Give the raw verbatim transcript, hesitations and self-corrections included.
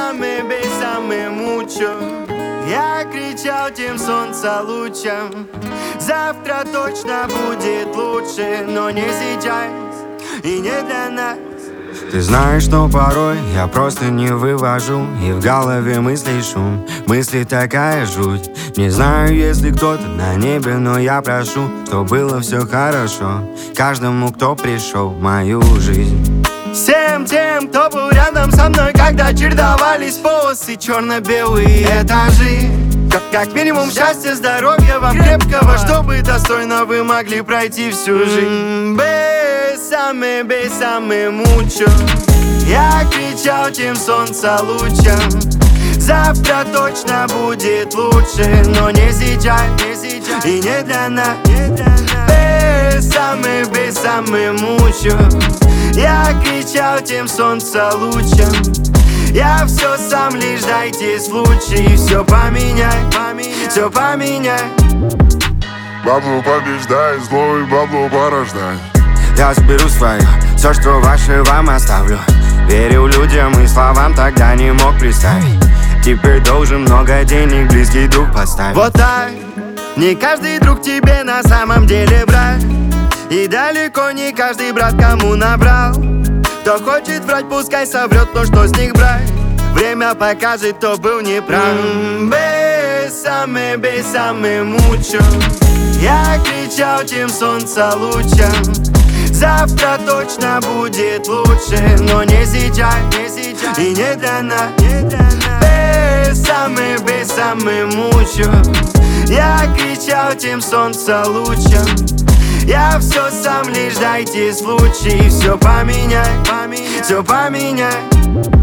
Бесами, бесами мучу. Я кричал тем солнца лучом. Завтра точно будет лучше, но не сейчас и не для нас. Ты знаешь, что порой я просто не вывожу, и в голове мысли шум, мысли такая жуть. Не знаю, если кто-то на небе, но я прошу, чтобы было все хорошо каждому, кто пришел в мою жизнь. Всем тем, кто был рядом со мной, когда чередовались полосы черно-белые этажи. Как, как минимум счастья, здоровья вам крепкого, чтобы достойно вы могли пройти всю жизнь. Бесами, бесами мучу. Я кричал тем солнца лучом. Завтра точно будет лучше, но не сейчас, не сейчас и не для нас. Бесами, бесами мучу. Я кричал тем солнца лучом. Я все сам, лишь дайте случай. Все поменяй, поменяй, все поменяй. Бабло побеждай, злой бабло порождай. Я заберу свое, все, что ваше, вам оставлю. Верил людям и словам, тогда не мог представить. Теперь должен много денег, близкий друг поставить. Вот так, не каждый друг тебе на самом деле брат. И далеко не каждый брат кому набрал. Кто хочет врать, пускай соврет, но что с них брать? Время покажет, кто был неправ. Бесами, бесами мучу. Я кричал тем солнца лучом. Завтра точно будет лучше, но не сейчас, не сейчас и не для нас. Бесами, бесами мучу. Я кричал тем солнца лучом. Я все сам, лишь дайте случай. Все поменяй, поменяй, все поменяй.